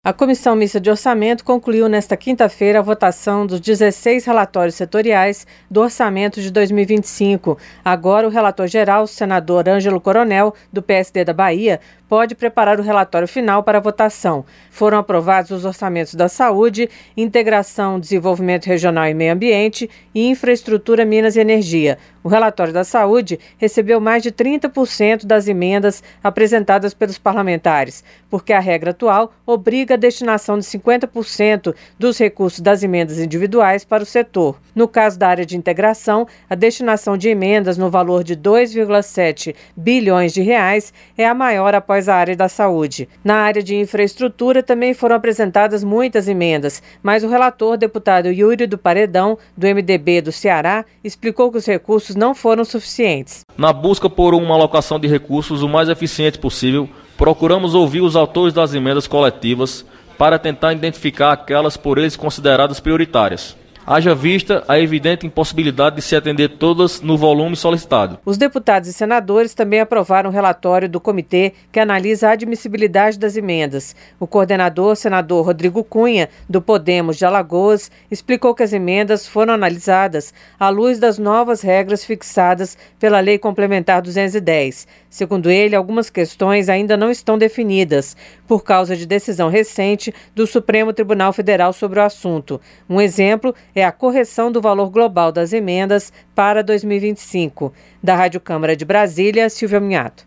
A Comissão Mista de Orçamento concluiu nesta quinta-feira a votação dos 16 relatórios setoriais do orçamento de 2025. Agora, o relator-geral, o senador Ângelo Coronel, do PSD da Bahia, pode preparar o relatório final para votação. Foram aprovados os orçamentos da Saúde, Integração, Desenvolvimento Regional e Meio Ambiente e Infraestrutura, Minas e Energia. O relatório da Saúde recebeu mais de 30% das emendas apresentadas pelos parlamentares, porque a regra atual obriga a destinação de 50% dos recursos das emendas individuais para o setor. No caso da área de integração, a destinação de emendas no valor de 2,7 bilhões de reais é a maior após a área da saúde. Na área de infraestrutura também foram apresentadas muitas emendas, mas o relator, deputado Yuri do Paredão, do MDB do Ceará, explicou que os recursos não foram suficientes. Na busca por uma alocação de recursos o mais eficiente possível, procuramos ouvir os autores das emendas coletivas para tentar identificar aquelas por eles consideradas prioritárias. Haja vista a evidente impossibilidade de se atender todas no volume solicitado. Os deputados e senadores também aprovaram o relatório do comitê que analisa a admissibilidade das emendas. O coordenador, senador Rodrigo Cunha, do Podemos de Alagoas, explicou que as emendas foram analisadas à luz das novas regras fixadas pela Lei Complementar 210. Segundo ele, algumas questões ainda não estão definidas, por causa de decisão recente do Supremo Tribunal Federal sobre o assunto. Um exemplo é a correção do valor global das emendas para 2025. Da Rádio Câmara de Brasília, Silvia Minhato.